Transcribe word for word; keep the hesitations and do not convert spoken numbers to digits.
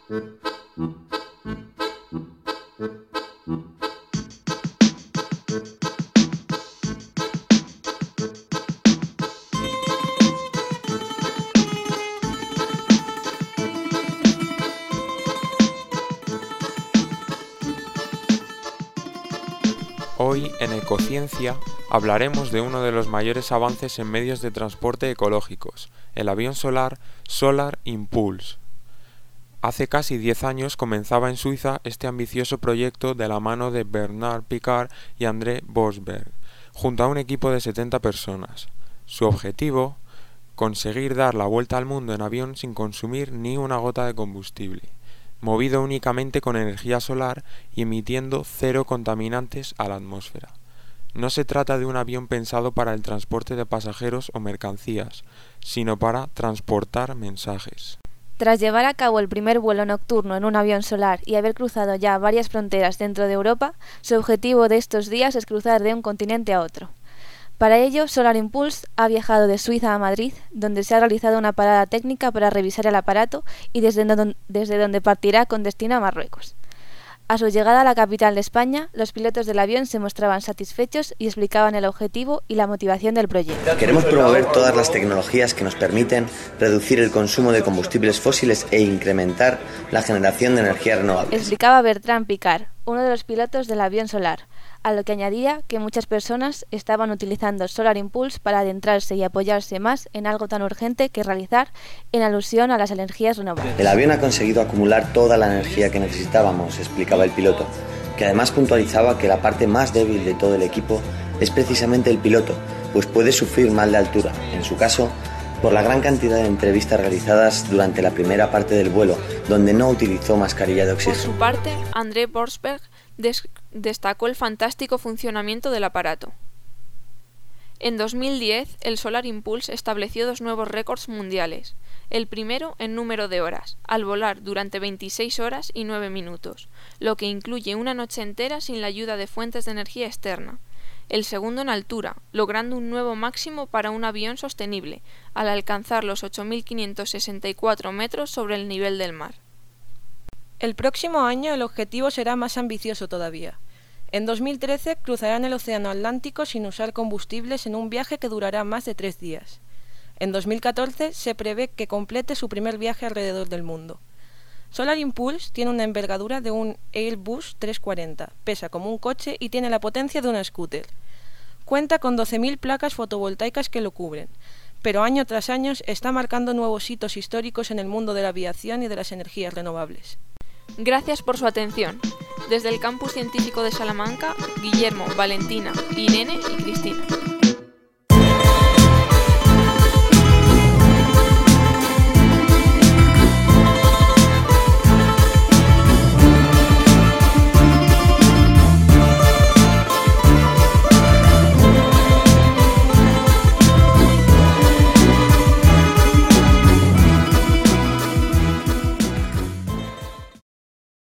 Hoy en Ecociencia hablaremos de uno de los mayores avances en medios de transporte ecológicos, el avión solar Solar Impulse. Hace casi diez años comenzaba en Suiza este ambicioso proyecto de la mano de Bernard Piccard y André Borschberg, junto a un equipo de setenta personas. Su objetivo, conseguir dar la vuelta al mundo en avión sin consumir ni una gota de combustible, movido únicamente con energía solar y emitiendo cero contaminantes a la atmósfera. No se trata de un avión pensado para el transporte de pasajeros o mercancías, sino para transportar mensajes. Tras llevar a cabo el primer vuelo nocturno en un avión solar y haber cruzado ya varias fronteras dentro de Europa, su objetivo de estos días es cruzar de un continente a otro. Para ello, Solar Impulse ha viajado de Suiza a Madrid, donde se ha realizado una parada técnica para revisar el aparato y desde, don, desde donde partirá con destino a Marruecos. A su llegada a la capital de España, los pilotos del avión se mostraban satisfechos y explicaban el objetivo y la motivación del proyecto. Queremos promover todas las tecnologías que nos permiten reducir el consumo de combustibles fósiles e incrementar la generación de energías renovables, explicaba Bertrand Piccard, uno de los pilotos del avión solar, a lo que añadía que muchas personas estaban utilizando Solar Impulse para adentrarse y apoyarse más en algo tan urgente que realizar en alusión a las energías renovables. El avión ha conseguido acumular toda la energía que necesitábamos, explicaba el piloto, que además puntualizaba que la parte más débil de todo el equipo es precisamente el piloto, pues puede sufrir mal de altura, en su caso, por la gran cantidad de entrevistas realizadas durante la primera parte del vuelo, donde no utilizó mascarilla de oxígeno. Por su parte, André Borschberg des- destacó el fantástico funcionamiento del aparato. En dos mil diez, el Solar Impulse estableció dos nuevos récords mundiales. El primero en número de horas, al volar durante veintiséis horas y nueve minutos, lo que incluye una noche entera sin la ayuda de fuentes de energía externa. El segundo en altura, logrando un nuevo máximo para un avión sostenible, al alcanzar los ocho mil quinientos sesenta y cuatro metros sobre el nivel del mar. El próximo año el objetivo será más ambicioso todavía. En dos mil trece cruzarán el Océano Atlántico sin usar combustibles en un viaje que durará más de tres días. En dos mil catorce se prevé que complete su primer viaje alrededor del mundo. Solar Impulse tiene una envergadura de un Airbus trescientos cuarenta, pesa como un coche y tiene la potencia de una scooter. Cuenta con doce mil placas fotovoltaicas que lo cubren, pero año tras año está marcando nuevos hitos históricos en el mundo de la aviación y de las energías renovables. Gracias por su atención. Desde el Campus Científico de Salamanca, Guillermo, Valentina, Irene y Cristina.